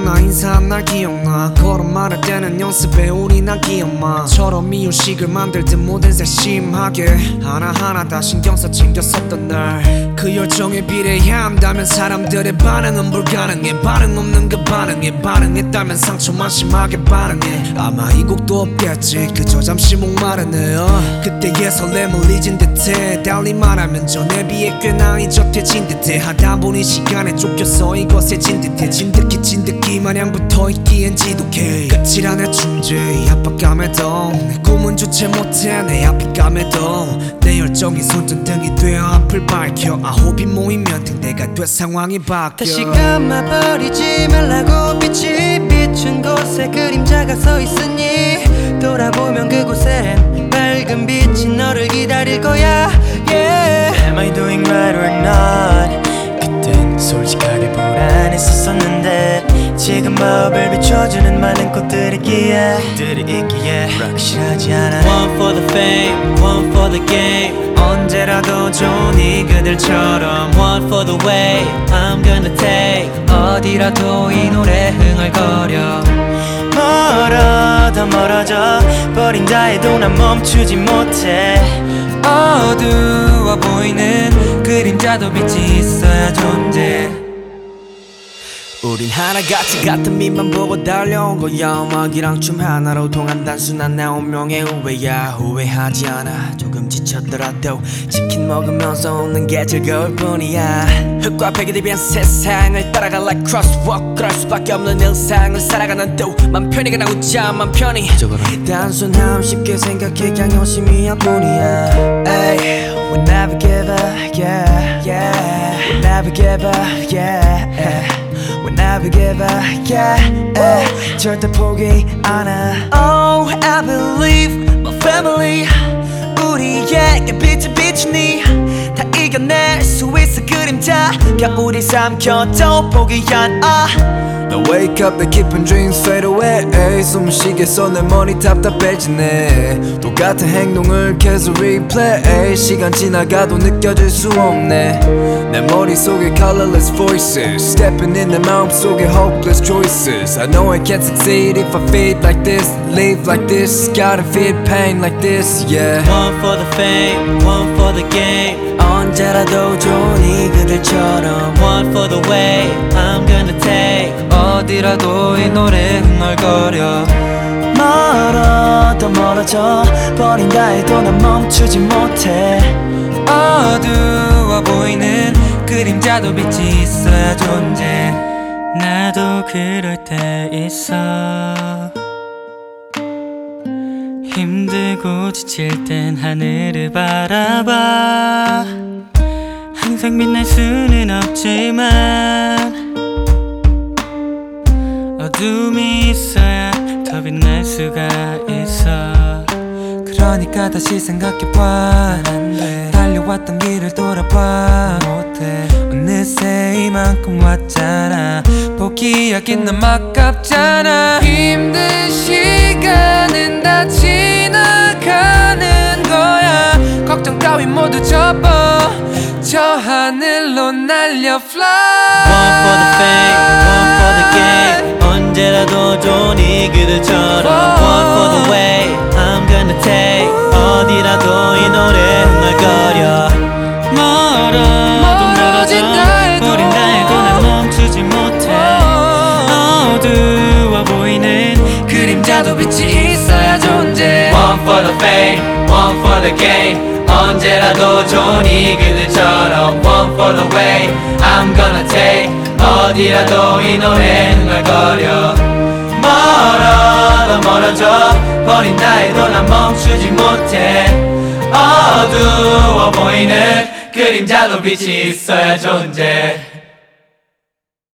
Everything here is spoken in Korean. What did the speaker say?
기억나 인사한 날 기억나 걸음마를 때는 연습에 우리 나 기억마처럼 이유식을 만들듯 모든 세심하게 하나하나 다 신경써 챙겼었던 날 그 열정에 비례한다면 사람들의 반응은 불가능해 반응 없는 그 반응에 반응했다면 상처만 심하게 반응해 아마 이 곡도 없겠지 그저 잠시 목마르네 그때의 설렘을 잊은 듯해 달리 말하면 전에 비해 꽤나 잊어태진 듯해 하다 보니 시간에 쫓겨서 이것에 진 듯해 진득히 마냥 붙어있기엔 지독해 끝이란 내 존재 압박감에도 내 꿈은 주체 못해 내 앞이감에도 내 열정이 손전등이 되어 앞을 밝혀 아홉이 모이면 등대가 돼 상황이 바뀌어 다시 감아버리지 말라고 빛이 비춘 곳에 그림자가 서 있으니 돌아보면 그곳엔 밝은 빛이 너를 기다릴 거야 yeah. Am I doing right or not 그땐 솔직하게 불안했었었는데 지금 마음을 비춰주는 많은 꽃들이기에 확실하지 않아 One for the fame, one for the game 언제라도 좋으니 그들처럼 One for the way I'm gonna take 어디라도 이 노래 흥얼거려 멀어 더 멀어져 버린다 해도 난 멈추지 못해 어두워 보이는 그림자도 빛이 있어야 존재 우린 하나같이 같은 빛만 보고 달려온 거야 음악이랑 춤 하나로 통한 단순한 내 운명의 후회야 후회하지 않아 조금 지쳤더라도 치킨 먹으면서 웃는 게 즐거울 뿐이야 흙과 백이 대비한 세상을 따라갈 like crosswalk 그럴 수밖에 없는 일상을 살아가는 또맘 편히 그냥 웃자 맘 편히 단순함 쉽게 생각해 그냥 열심히 할 뿐이야 Ay, we never give up yeah yeah we never give up yeah We never give up, yeah, 절대 포기 안 해 Oh, I believe my family 우리에게 빛을 비추니 다 이겨낼 수 있어 그림자 겨울이 삼켜도 포기 안 Now wake up, the 깊은 dreams fade away 숨을 쉬겠어 내 머리 답답해지네 똑같은 행동을 계속 replay 시간 지나가도 느껴질 수 없네 내 머릿속에 colorless voices Stepping in 내 마음속에 hopeless choices I know I can't succeed if I feel like this Live like this, gotta feel pain like this, yeah One for the fame, one for the game 언제라도 좋으니 그들처럼 One for the way I'm gonna take 어디라도 이 노래 흥얼거려 멀어 더 멀어져 버린다 해도 난 멈추지 못해 어두워 보이는 그림자도 빛이 있어야 존재 나도 그럴 때 있어 힘들고 지칠 땐 하늘을 바라봐 항상 빛날 수는 없지만 어둠이 있어야 더 빛날 수가 있어 그러니까 다시 생각해봐 달려왔던 길을 돌아봐 못해 어느새 이만큼 왔잖아 포기하긴 너무 아깝잖아 힘든 시간은 다 지나가는 거야 걱정 따위 모두 접어 저 하늘로 날려 fly One for the fame, one for the game 언제라도 좋으니 그들처럼 One for the way I'm gonna take 어디라도 이 노래 흥얼거려 멀어도 멀어져 버린다 해도 난 멈추지 못해 어두워 보이는 그림자도 빛이 있어야 존재 One for the fame, one for the game 언제라도 좋으니 그들처럼 One for the way I'm gonna take 어디라도 이 노래 흥얼거려 멀어 더 멀어져 버린다 해도 난 멈추지 못해 어두워 보이는 그림자도 빛이 있어야 존재